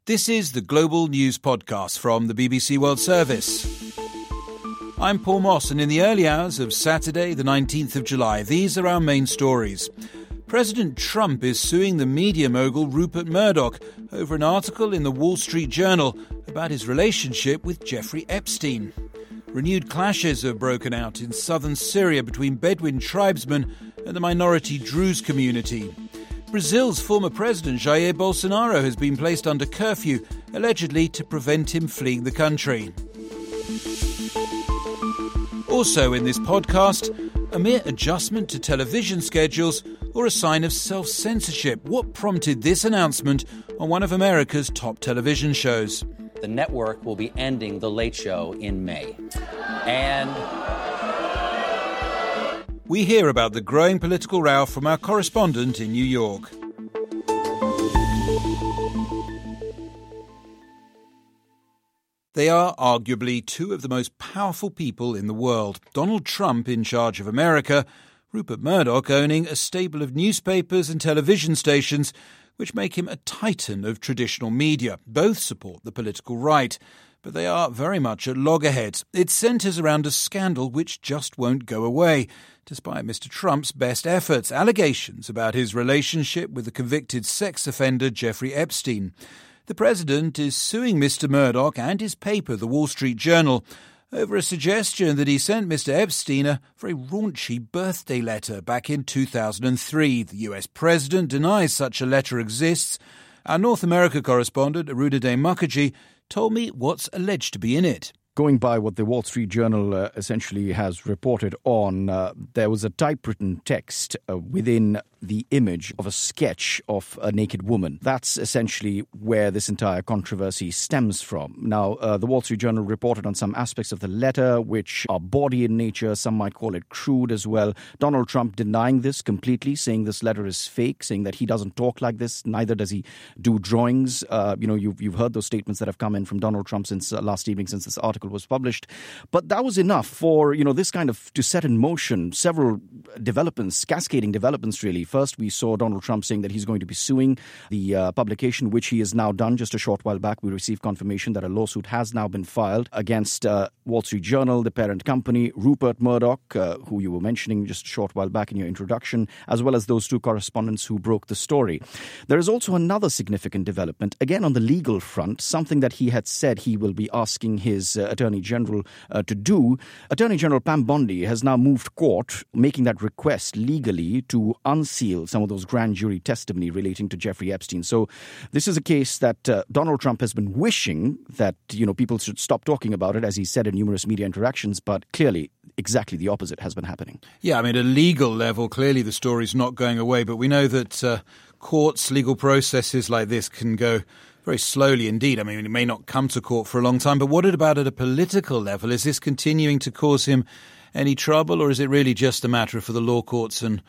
This is the Global News Podcast from the BBC World Service. I'm Paul Moss, and in the early hours of Saturday, the 19th of July, these are our main stories. President Trump is suing the media mogul Rupert Murdoch over an article in the Wall Street Journal about his relationship with Jeffrey Epstein. Renewed clashes have broken out in southern Syria between Bedouin tribesmen and the minority Druze community. Brazil's former president Jair Bolsonaro has been placed under curfew, allegedly to prevent him fleeing the country. Also in this podcast, a mere adjustment to television schedules or a sign of self-censorship? What prompted this announcement on one of America's top television shows? The network will be ending The Late Show in May. And we hear about the growing political row from our correspondent in New York. They are arguably two of the most powerful people in the world. Donald Trump in charge of America, Rupert Murdoch owning a stable of newspapers and television stations which make him a titan of traditional media. Both support the political right, but they are very much at loggerheads. It centres around a scandal which just won't go away, despite Mr. Trump's best efforts. Allegations about his relationship with the convicted sex offender Jeffrey Epstein. The president is suing Mr. Murdoch and his paper, The Wall Street Journal, over a suggestion that he sent Mr. Epstein a very raunchy birthday letter back in 2003. The US president denies such a letter exists. Our North America correspondent, Arunade Mukherjee, told me what's alleged to be in it. Going by what the Wall Street Journal essentially has reported on, there was a typewritten text within the image of a sketch of a naked woman. That's essentially where this entire controversy stems from. Now, the Wall Street Journal reported on some aspects of the letter which are bawdy in nature. Some might call it crude as well. Donald Trump denying this completely, saying this letter is fake, saying that he doesn't talk like this, neither does he do drawings. You've heard those statements that have come in from Donald Trump since last evening, since this article was published. But that was enough for, this kind of to set in motion several developments, cascading developments really. First, we saw Donald Trump saying that he's going to be suing the publication, which he has now done. Just a short while back, we received confirmation that a lawsuit has now been filed against Wall Street Journal, the parent company, Rupert Murdoch, who you were mentioning just a short while back in your introduction, as well as those two correspondents who broke the story. There is also another significant development, again on the legal front, something that he had said he will be asking his Attorney General to do. Attorney General Pam Bondi has now moved court, making that request legally to unseal some of those grand jury testimony relating to Jeffrey Epstein. So this is a case that Donald Trump has been wishing that, people should stop talking about it, as he said in numerous media interactions, but clearly exactly the opposite has been happening. Yeah, at a legal level, clearly the story's not going away, but we know that courts, legal processes like this can go very slowly indeed. It may not come to court for a long time, but what about at a political level? Is this continuing to cause him any trouble, or is it really just a matter for the law courts and,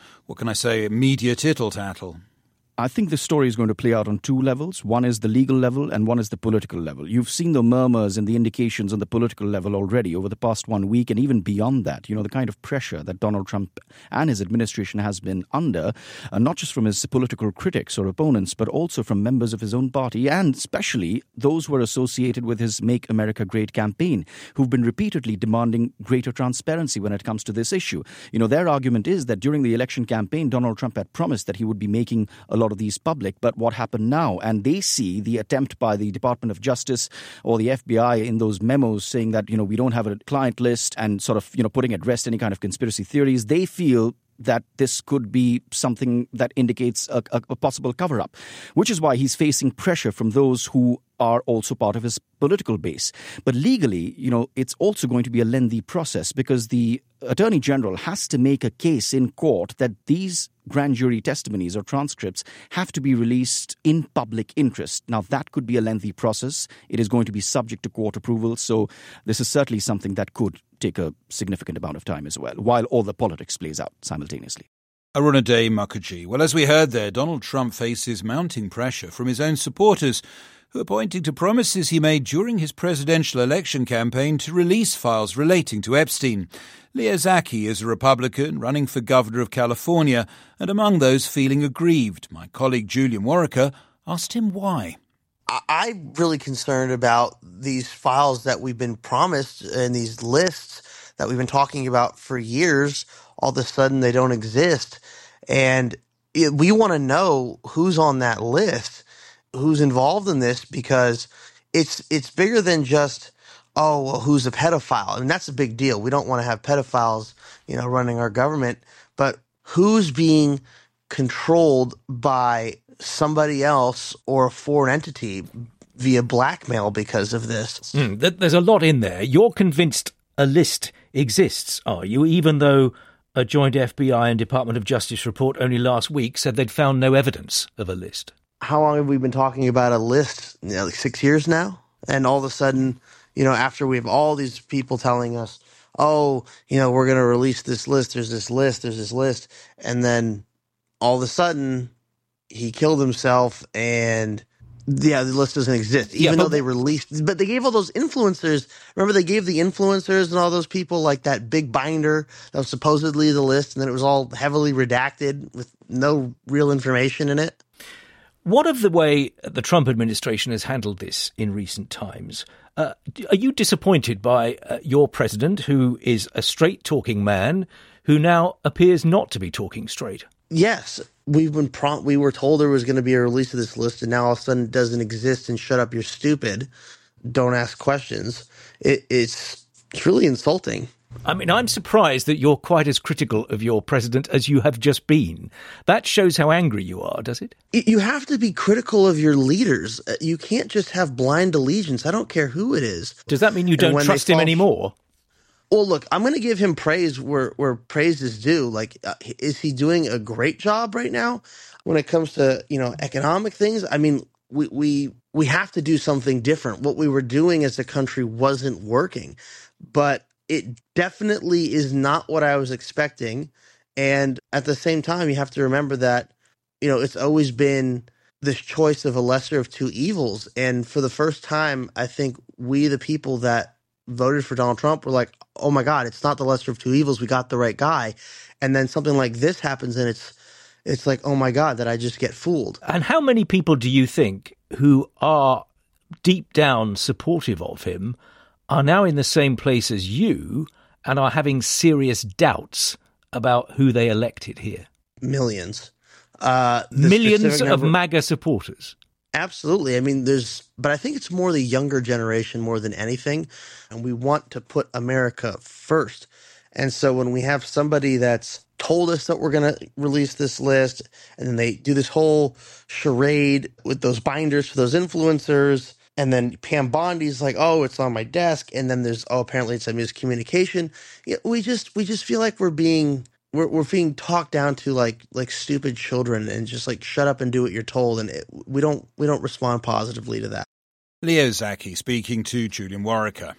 media tittle-tattle? I think the story is going to play out on two levels. One is the legal level and one is the political level. You've seen the murmurs and the indications on the political level already over the past 1 week and even beyond that. The kind of pressure that Donald Trump and his administration has been under, not just from his political critics or opponents, but also from members of his own party and especially those who are associated with his Make America Great campaign, who've been repeatedly demanding greater transparency when it comes to this issue. Their argument is that during the election campaign, Donald Trump had promised that he would be making a lot of these public, but what happened now? And they see the attempt by the Department of Justice or the FBI in those memos saying that, we don't have a client list and sort of, putting at rest any kind of conspiracy theories. They feel that this could be something that indicates a possible cover-up, which is why he's facing pressure from those who are also part of his political base. But legally, it's also going to be a lengthy process because the Attorney General has to make a case in court that these grand jury testimonies or transcripts have to be released in public interest. Now, that could be a lengthy process. It is going to be subject to court approval. So this is certainly something that could take a significant amount of time as well, while all the politics plays out simultaneously. Arunade Mukherjee. Well, as we heard there, Donald Trump faces mounting pressure from his own supporters, who are pointing to promises he made during his presidential election campaign to release files relating to Epstein. Leah Zaki is a Republican running for governor of California and among those feeling aggrieved. My colleague Julian Warwicker asked him why. I'm really concerned about these files that we've been promised and these lists that we've been talking about for years. All of a sudden, they don't exist. And we want to know who's on that list, who's involved in this, because it's bigger than just, oh, well, who's a pedophile? I mean, that's a big deal. We don't want to have pedophiles, running our government. But who's being controlled by somebody else or a foreign entity via blackmail because of this? There's a lot in there. You're convinced a list exists, are you? Even though a joint FBI and Department of Justice report only last week said they'd found no evidence of a list. How long have we been talking about a list? Like 6 years now? And all of a sudden, after we have all these people telling us, oh, we're going to release this list, there's this list, and then all of a sudden he killed himself and the list doesn't exist, even though they released, but they gave all those influencers. Remember, they gave the influencers and all those people like that big binder that was supposedly the list, and then it was all heavily redacted with no real information in it. What of the way the Trump administration has handled this in recent times? Are you disappointed by your president, who is a straight-talking man, who now appears not to be talking straight? Yes. We were told there was going to be a release of this list, and now all of a sudden it doesn't exist, and shut up, you're stupid. Don't ask questions. It's really insulting. I mean, I'm surprised that you're quite as critical of your president as you have just been. That shows how angry you are, does it? You have to be critical of your leaders. You can't just have blind allegiance. I don't care who it is. Does that mean you don't trust him anymore? Well, look, I'm going to give him praise where praise is due. Like, is he doing a great job right now when it comes to, economic things? I mean, we have to do something different. What we were doing as a country wasn't working, but it definitely is not what I was expecting. And at the same time, you have to remember that, it's always been this choice of a lesser of two evils. And for the first time, I think we, the people that voted for Donald Trump, were like, oh my God, it's not the lesser of two evils. We got the right guy. And then something like this happens and it's like, oh my God, that I just get fooled. And how many people do you think who are deep down supportive of him are now in the same place as you and are having serious doubts about who they elected here? Millions. Millions of MAGA supporters. Absolutely. I mean, but I think it's more the younger generation more than anything. And we want to put America first. And so when we have somebody that's told us that we're going to release this list, and then they do this whole charade with those binders for those influencers, and then Pam Bondi's like, oh, it's on my desk. And then there's, apparently it's a miscommunication. Yeah, we just feel like we're being talked down to like stupid children, and just like shut up and do what you're told, and we don't respond positively to that. Leo Zaki speaking to Julian Warwicker.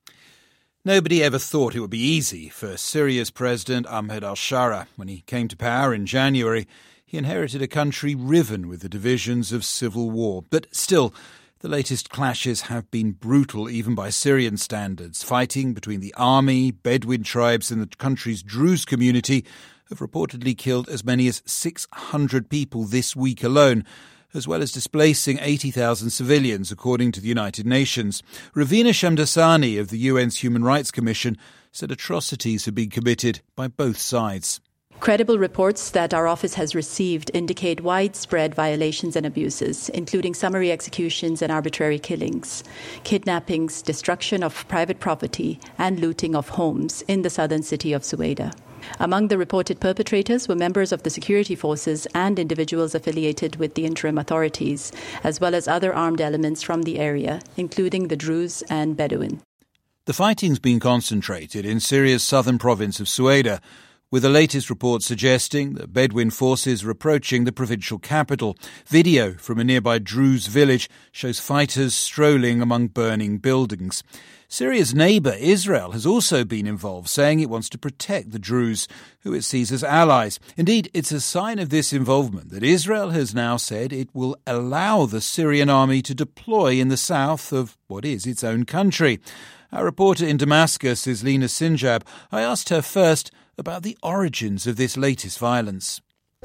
Nobody ever thought it would be easy for Syria's President Ahmed al-Shara. When he came to power in January, he inherited a country riven with the divisions of civil war. But still, the latest clashes have been brutal, even by Syrian standards. Fighting between the army, Bedouin tribes and the country's Druze community have reportedly killed as many as 600 people this week alone, as well as displacing 80,000 civilians, according to the United Nations. Ravina Shamdasani of the UN's Human Rights Commission said atrocities have been committed by both sides. Credible reports that our office has received indicate widespread violations and abuses, including summary executions and arbitrary killings, kidnappings, destruction of private property, and looting of homes in the southern city of Suwaida. Among the reported perpetrators were members of the security forces and individuals affiliated with the interim authorities, as well as other armed elements from the area, including the Druze and Bedouin. The fighting's been concentrated in Syria's southern province of Suwaida, with the latest report suggesting that Bedouin forces are approaching the provincial capital. Video from a nearby Druze village shows fighters strolling among burning buildings. Syria's neighbour, Israel, has also been involved, saying it wants to protect the Druze, who it sees as allies. Indeed, it's a sign of this involvement that Israel has now said it will allow the Syrian army to deploy in the south of what is its own country. Our reporter in Damascus is Lena Sinjab. I asked her first about the origins of this latest violence.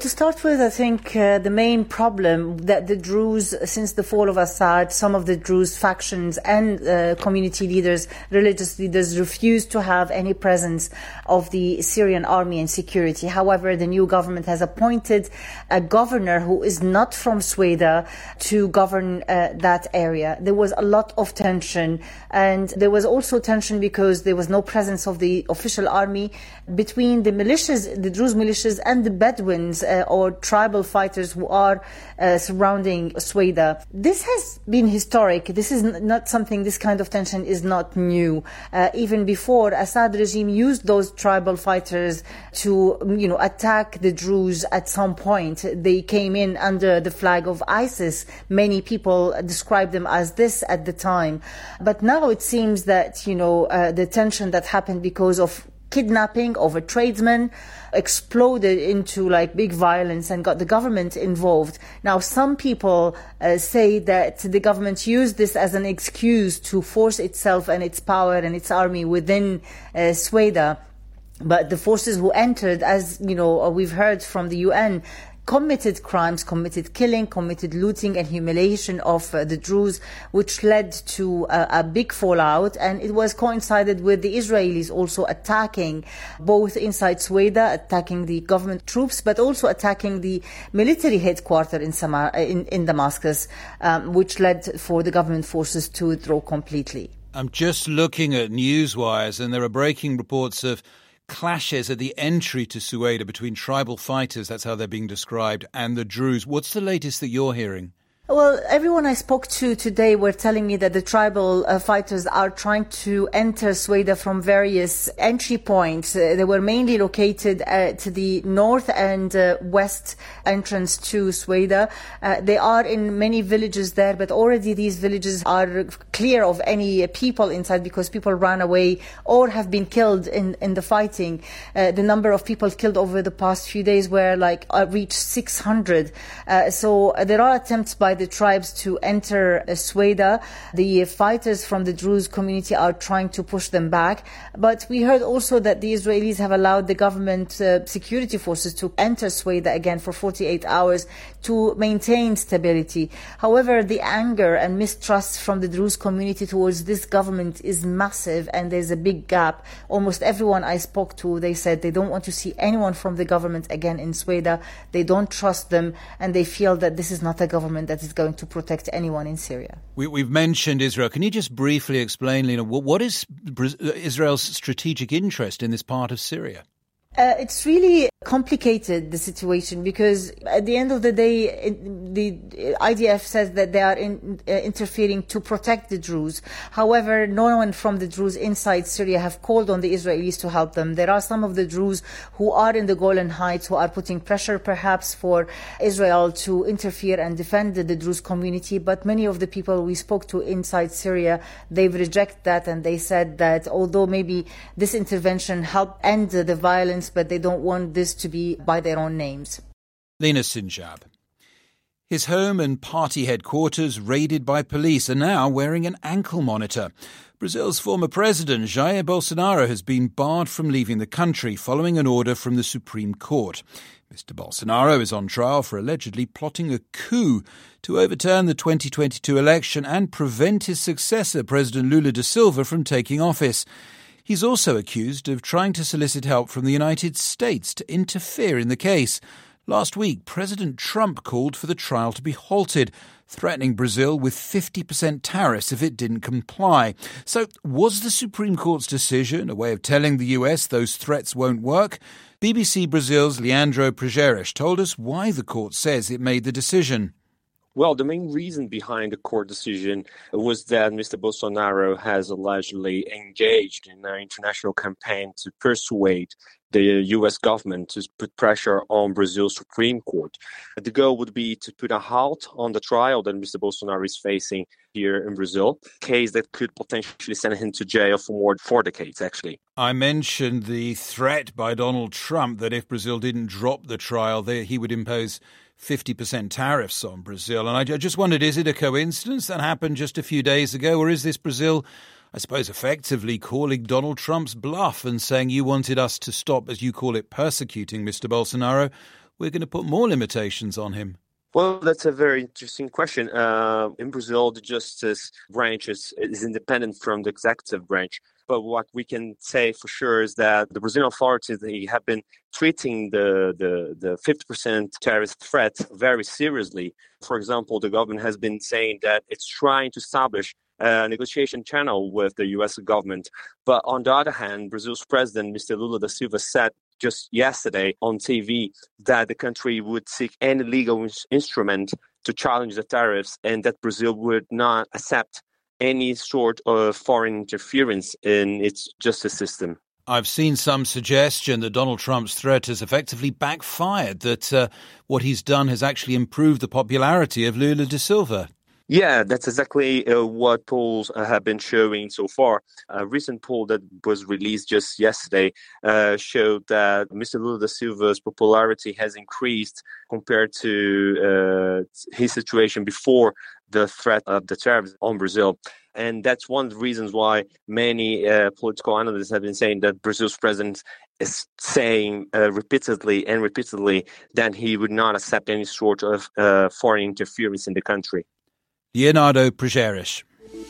To start with, I think the main problem that the Druze, since the fall of Assad, some of the Druze factions and community leaders, religious leaders, refused to have any presence of the Syrian army and security. However, the new government has appointed a governor who is not from Sweda to govern that area. There was a lot of tension, and there was also tension because there was no presence of the official army between the militias, the Druze militias, and the Bedouins, or tribal fighters who are surrounding Sweda. This has been historic. This is not something, this kind of tension is not new. Even before, Assad regime used those tribal fighters to, attack the Druze at some point. They came in under the flag of ISIS. Many people described them as this at the time. But now it seems that, the tension that happened because of kidnapping of a tradesman exploded into big violence and got the government involved. Now, some people say that the government used this as an excuse to force itself and its power and its army within Sweda. But the forces who entered, as we've heard from the UN, committed crimes, committed killing, committed looting and humiliation of the Druze, which led to a big fallout. And it was coincided with the Israelis also attacking both inside Sweda, attacking the government troops, but also attacking the military headquarters in Damascus, which led for the government forces to withdraw completely. I'm just looking at Newswires, and there are breaking reports of clashes at the entry to Sweda between tribal fighters, that's how they're being described, and the Druze. What's the latest that you're hearing? Well, everyone I spoke to today were telling me that the tribal fighters are trying to enter Sweda from various entry points. They were mainly located to the north and west entrance to Sweda. They are in many villages there, but already these villages are clear of any people inside because people ran away or have been killed in the fighting. The number of people killed over the past few days were reached 600. So there are attempts by the tribes to enter Sweda. The fighters from the Druze community are trying to push them back. But we heard also that the Israelis have allowed the government security forces to enter Sweda again for 48 hours to maintain stability. However, the anger and mistrust from the Druze community towards this government is massive, and there's a big gap. Almost everyone I spoke to, they said they don't want to see anyone from the government again in Sweda. They don't trust them, and they feel that this is not a government that is going to protect anyone in Syria. We've mentioned Israel. Can you just briefly explain, Lina, what is Israel's strategic interest in this part of Syria? It's really complicated, the situation, because at the end of the day, the IDF says that they are interfering to protect the Druze. However, no one from the Druze inside Syria have called on the Israelis to help them. There are some of the Druze who are in the Golan Heights who are putting pressure perhaps for Israel to interfere and defend the Druze community. But many of the people we spoke to inside Syria, they've rejected that, and they said that although maybe this intervention helped end the violence, but they don't want this to be by their own names. Lina Sinjab. His home and party headquarters raided by police are now wearing an ankle monitor. Brazil's former president, Jair Bolsonaro, has been barred from leaving the country following an order from the Supreme Court. Mr. Bolsonaro is on trial for allegedly plotting a coup to overturn the 2022 election and prevent his successor, President Lula da Silva, from taking office. He's also accused of trying to solicit help from the United States to interfere in the case. Last week, President Trump called for the trial to be halted, threatening Brazil with 50% tariffs if it didn't comply. So was the Supreme Court's decision a way of telling the US those threats won't work? BBC Brazil's Leandro Prageres told us why the court says it made the decision. Well, the main reason behind the court decision was that Mr. Bolsonaro has allegedly engaged in an international campaign to persuade the U.S. government to put pressure on Brazil's Supreme Court. The goal would be to put a halt on the trial that Mr. Bolsonaro is facing here in Brazil, a case that could potentially send him to jail for more than 4 decades, actually. I mentioned the threat by Donald Trump that if Brazil didn't drop the trial, he would impose 50% tariffs on Brazil. And I just wondered, is it a coincidence that happened just a few days ago, or is this Brazil, I suppose, effectively calling Donald Trump's bluff and saying you wanted us to stop, as you call it, persecuting Mr. Bolsonaro? we're going to put more limitations on him? Well, that's a very interesting question. In Brazil, the justice branch is independent from the executive branch. But what we can say for sure is that the Brazilian authorities, they have been treating the 50% tariff threat very seriously. For example, the government has been saying that it's trying to establish a negotiation channel with the U.S. government. But on the other hand, Brazil's president, Mr. Lula da Silva, said just yesterday on TV that the country would seek any legal instrument to challenge the tariffs and that Brazil would not accept any sort of foreign interference in its justice system. I've seen some suggestion that Donald Trump's threat has effectively backfired, that what he's done has actually improved the popularity of Lula da Silva. Yeah, that's exactly what polls have been showing so far. A recent poll that was released just yesterday showed that Mr. Lula da Silva's popularity has increased compared to his situation before the threat of the tariffs on Brazil. And that's one of the reasons why many political analysts have been saying that Brazil's president is saying repeatedly that he would not accept any sort of foreign interference in the country. Leonardo Prageres.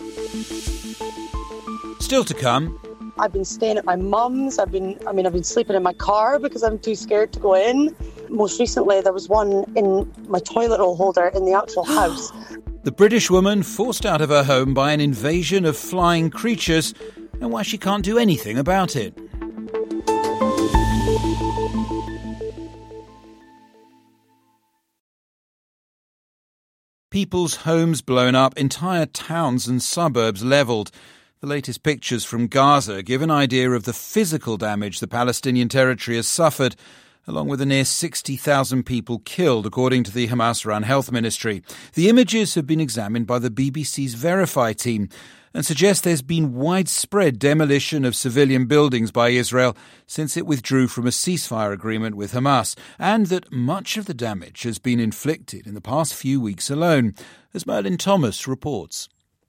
Still to come. I've been staying at my mum's. I've been sleeping in my car because I'm too scared to go in. Most recently, there was one in my toilet roll holder in the actual house. The British woman forced out of her home by an invasion of flying creatures, and why she can't do anything about it. People's homes blown up, entire towns and suburbs levelled. The latest pictures from Gaza give an idea of the physical damage the Palestinian territory has suffered, along with the near 60,000 people killed, according to the Hamas-run health ministry. The images have been examined by the BBC's Verify team and suggest there's been widespread demolition of civilian buildings by Israel since it withdrew from a ceasefire agreement with Hamas, and that much of the damage has been inflicted in the past few weeks alone, as Merlin Thomas reports.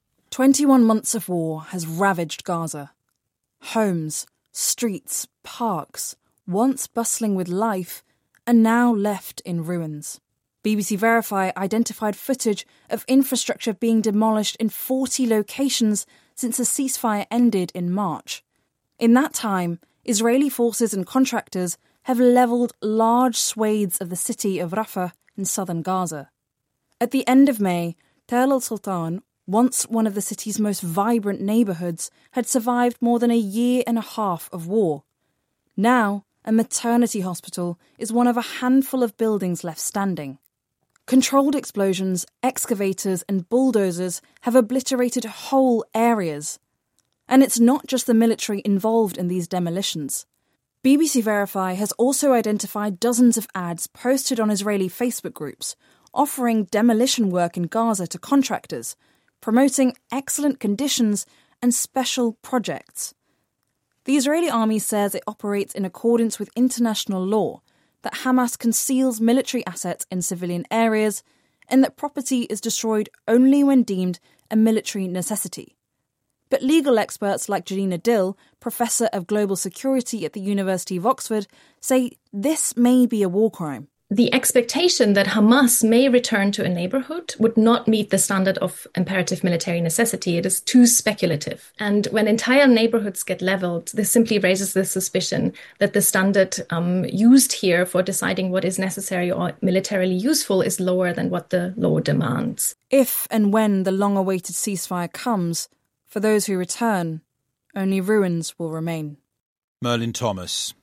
21 months of war has ravaged Gaza. Homes, streets, parks, once bustling with life, are now left in ruins. BBC Verify identified footage of infrastructure being demolished in 40 locations since the ceasefire ended in March. In that time, Israeli forces and contractors have levelled large swathes of the city of Rafah in southern Gaza. At the end of May, Tel al-Sultan, once one of the city's most vibrant neighbourhoods, had survived more than a year and a half of war. Now, a maternity hospital is one of a handful of buildings left standing. Controlled explosions, excavators and bulldozers have obliterated whole areas. And it's not just the military involved in these demolitions. BBC Verify has also identified dozens of ads posted on Israeli Facebook groups offering demolition work in Gaza to contractors, promoting excellent conditions and special projects. The Israeli army says it operates in accordance with international law, that Hamas conceals military assets in civilian areas, and that property is destroyed only when deemed a military necessity. But legal experts like Janina Dill, Professor of Global Security at the University of Oxford, say this may be a war crime. The expectation that Hamas may return to a neighborhood would not meet the standard of imperative military necessity. It is too speculative. And when entire neighborhoods get leveled, this simply raises the suspicion that the standard used here for deciding what is necessary or militarily useful is lower than what the law demands. If and when the long-awaited ceasefire comes, for those who return, only ruins will remain. Merlin Thomas.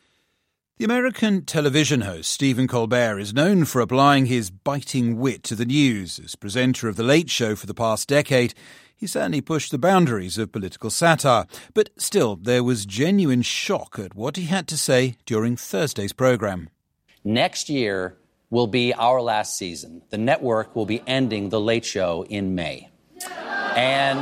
The American television host Stephen Colbert is known for applying his biting wit to the news. As presenter of The Late Show for the past decade, he certainly pushed the boundaries of political satire. But still, there was genuine shock at what he had to say during Thursday's programme. Next year will be our last season. The network will be ending The Late Show in May. And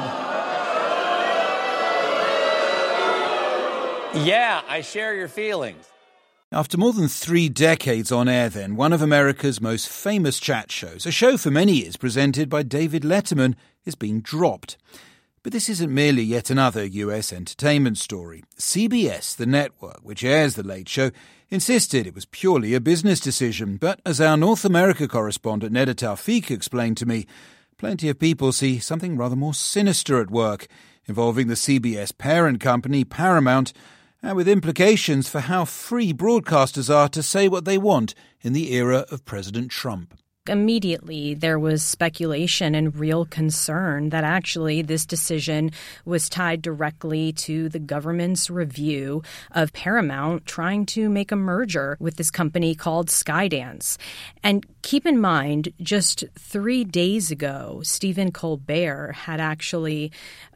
yeah, I share your feelings. After more than 3 decades on air then, one of America's most famous chat shows, a show for many years presented by David Letterman, is being dropped. But this isn't merely yet another US entertainment story. CBS, the network which airs The Late Show, insisted it was purely a business decision. But as our North America correspondent Neda Tawfik explained to me, plenty of people see something rather more sinister at work, involving the CBS parent company, Paramount, and with implications for how free broadcasters are to say what they want in the era of President Trump. Immediately, there was speculation and real concern that actually this decision was tied directly to the government's review of Paramount trying to make a merger with this company called Skydance. And keep in mind, just 3 days ago, Stephen Colbert had actually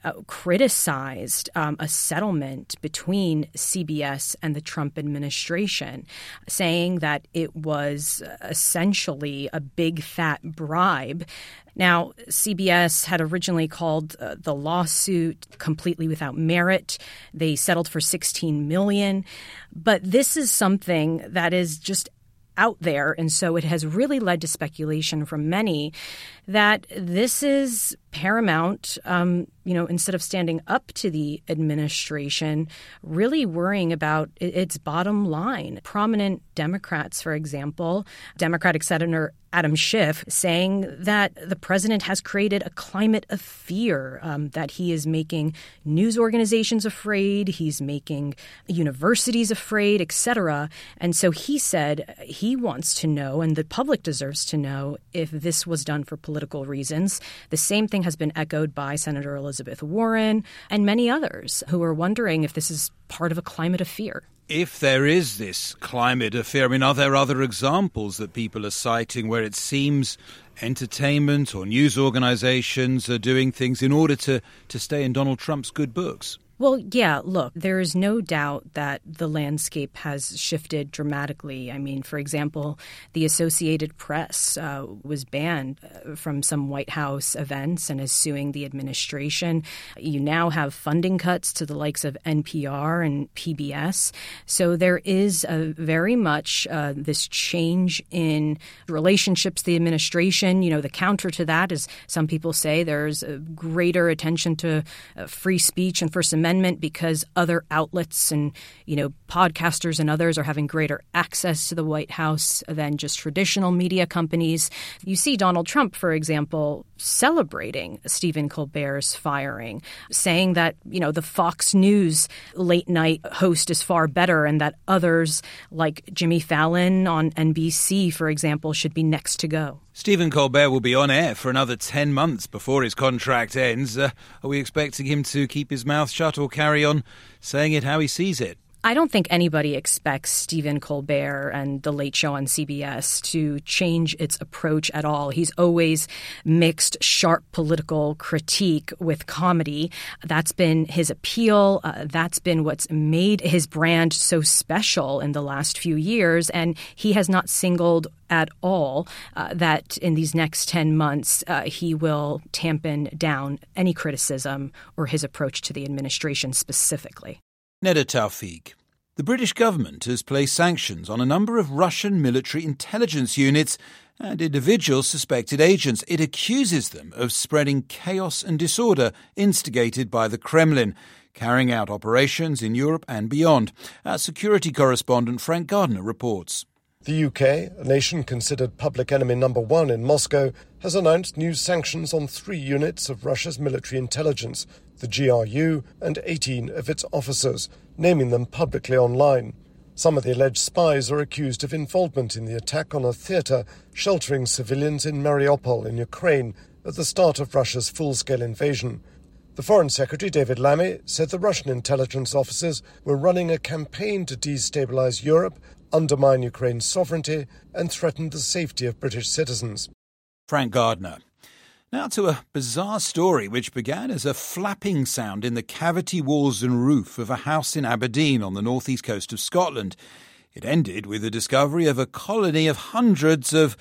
criticized a settlement between CBS and the Trump administration, saying that it was essentially a big fat bribe. Now, CBS had originally called the lawsuit completely without merit. They settled for $16 million. But this is something that is just out there, and so it has really led to speculation from many that this is Paramount, instead of standing up to the administration, really worrying about its bottom line. Prominent Democrats, for example, Democratic Senator Adam Schiff, saying that the president has created a climate of fear, that he is making news organizations afraid, he's making universities afraid, etc. And so he said he wants to know, and the public deserves to know, if this was done for political reasons. The same thing has been echoed by Senator Elizabeth Warren and many others who are wondering if this is part of a climate of fear. If there is this climate of fear, are there other examples that people are citing where it seems entertainment or news organizations are doing things in order to stay in Donald Trump's good books? Well, yeah, look, there is no doubt that the landscape has shifted dramatically. For example, the Associated Press was banned from some White House events and is suing the administration. You now have funding cuts to the likes of NPR and PBS. So there is very much this change in relationships to the administration. The counter to that is some people say there's a greater attention to free speech and First Amendment because other outlets and, podcasters and others are having greater access to the White House than just traditional media companies. You see Donald Trump, for example, celebrating Stephen Colbert's firing, saying that, the Fox News late night host is far better and that others like Jimmy Fallon on NBC, for example, should be next to go. Stephen Colbert will be on air for another 10 months before his contract ends. Are we expecting him to keep his mouth shut or carry on saying it how he sees it? I don't think anybody expects Stephen Colbert and The Late Show on CBS to change its approach at all. He's always mixed sharp political critique with comedy. That's been his appeal. That's been what's made his brand so special in the last few years. And he has not singled at all that in these next 10 months he will tampen down any criticism or his approach to the administration specifically. Neda Tawfik. The British government has placed sanctions on a number of Russian military intelligence units and individuals suspected agents. It accuses them of spreading chaos and disorder instigated by the Kremlin, carrying out operations in Europe and beyond. Our security correspondent Frank Gardner reports. The UK, a nation considered public enemy number one in Moscow, has announced new sanctions on 3 units of Russia's military intelligence, the GRU, and 18 of its officers, naming them publicly online. Some of the alleged spies are accused of involvement in the attack on a theatre sheltering civilians in Mariupol in Ukraine at the start of Russia's full-scale invasion. The Foreign Secretary, David Lammy, said the Russian intelligence officers were running a campaign to destabilise Europe, undermine Ukraine's sovereignty, and threaten the safety of British citizens. Frank Gardner. Now to a bizarre story which began as a flapping sound in the cavity walls and roof of a house in Aberdeen on the northeast coast of Scotland. It ended with the discovery of a colony of hundreds of,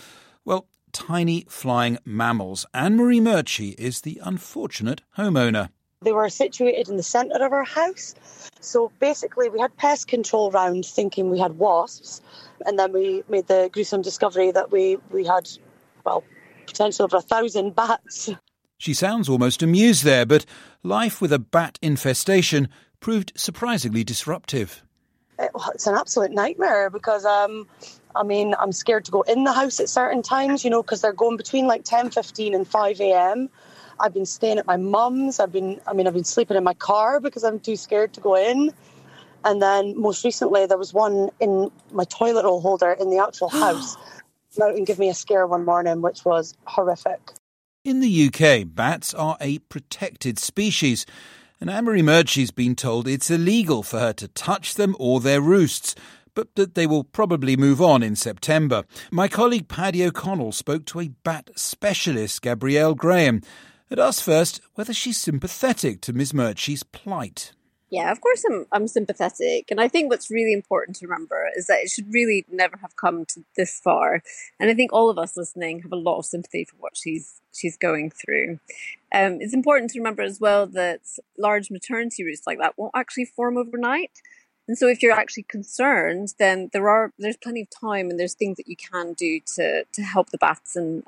tiny flying mammals. Anne-Marie Murchie is the unfortunate homeowner. They were situated in the centre of our house. So basically we had pest control round thinking we had wasps. And then we made the gruesome discovery that we had, potential of 1,000 bats. She sounds almost amused there, but life with a bat infestation proved surprisingly disruptive. It's an absolute nightmare because, I'm scared to go in the house at certain times, because they're going between like 10:15 and 5 a.m. I've been staying at my mum's. I've been sleeping in my car because I'm too scared to go in. And then most recently, there was one in my toilet roll holder in the actual house. Come out and give me a scare one morning, which was horrific. In the UK, bats are a protected species, and Anne-Marie Murchie's been told it's illegal for her to touch them or their roosts, but that they will probably move on in September. My colleague Paddy O'Connell spoke to a bat specialist, Gabrielle Graham, and asked first whether she's sympathetic to Ms Murchie's plight. Yeah, of course I'm sympathetic. And I think what's really important to remember is that it should really never have come to this far. And I think all of us listening have a lot of sympathy for what she's going through. It's important to remember as well that large maternity roosts like that won't actually form overnight. And so if you're actually concerned, then there's plenty of time and there's things that you can do to help the bats and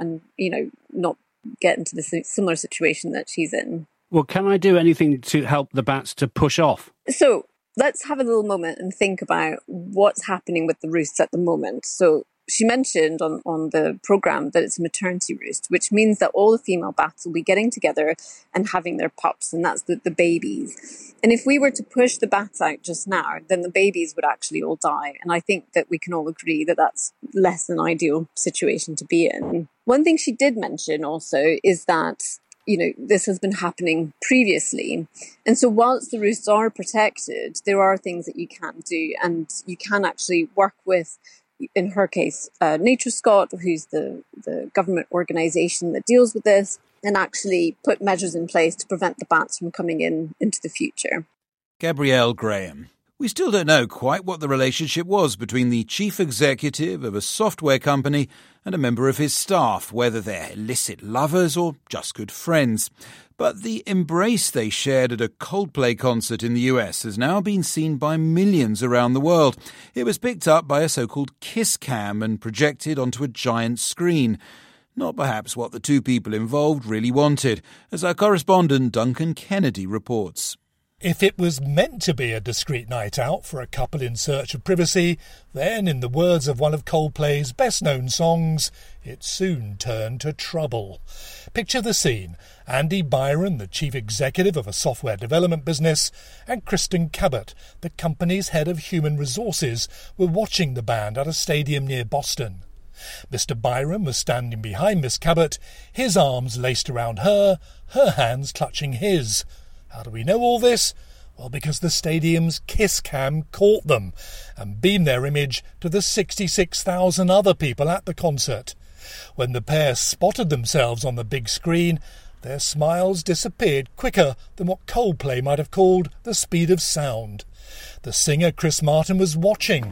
not get into the similar situation that she's in. Well, can I do anything to help the bats to push off? So let's have a little moment and think about what's happening with the roosts at the moment. So she mentioned on the programme that it's a maternity roost, which means that all the female bats will be getting together and having their pups, and that's the babies. And if we were to push the bats out just now, then the babies would actually all die. And I think that we can all agree that that's less than ideal situation to be in. One thing she did mention also is that this has been happening previously. And so whilst the roosts are protected, there are things that you can do. And you can actually work with, in her case, NatureScot, who's the government organisation that deals with this, and actually put measures in place to prevent the bats from coming into the future. Gabrielle Graham. We still don't know quite what the relationship was between the chief executive of a software company and a member of his staff, whether they're illicit lovers or just good friends. But the embrace they shared at a Coldplay concert in the US has now been seen by millions around the world. It was picked up by a so-called kiss cam and projected onto a giant screen. Not perhaps what the two people involved really wanted, as our correspondent Duncan Kennedy reports. If it was meant to be a discreet night out for a couple in search of privacy, then, in the words of one of Coldplay's best-known songs, it soon turned to trouble. Picture the scene. Andy Byron, the chief executive of a software development business, and Kristen Cabot, the company's head of human resources, were watching the band at a stadium near Boston. Mr. Byron was standing behind Miss Cabot, his arms laced around her hands clutching his. How do we know all this? Well, because the stadium's kiss cam caught them and beamed their image to the 66,000 other people at the concert. When the pair spotted themselves on the big screen, their smiles disappeared quicker than what Coldplay might have called the speed of sound. The singer Chris Martin was watching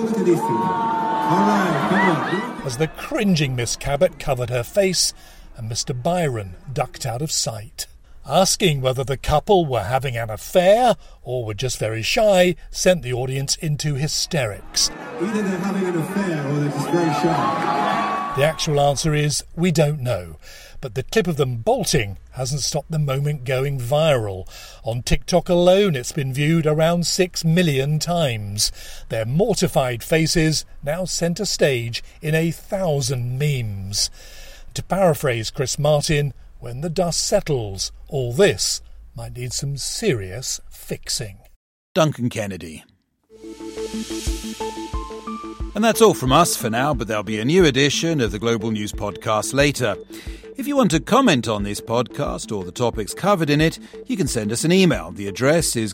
as the cringing Miss Cabot covered her face and Mr. Byron ducked out of sight. Asking whether the couple were having an affair or were just very shy sent the audience into hysterics. Either they're having an affair or they're just very shy. The actual answer is we don't know, but the clip of them bolting hasn't stopped the moment going viral. On TikTok alone, it's been viewed around 6 million times. Their mortified faces now centre stage in 1,000 memes. To paraphrase Chris Martin, when the dust settles, all this might need some serious fixing. Duncan Kennedy. And that's all from us for now, but there'll be a new edition of the Global News Podcast later. If you want to comment on this podcast or the topics covered in it, you can send us an email. The address is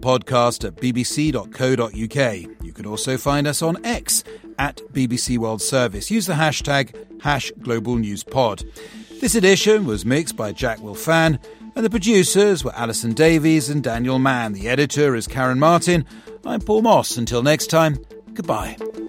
globalpodcast@bbc.co.uk. You can also find us on X @BBC World Service. Use the hashtag #GlobalNewsPod. This edition was mixed by Jack Wilfan, and the producers were Alison Davies and Daniel Mann. The editor is Karen Martin. I'm Paul Moss. Until next time, goodbye.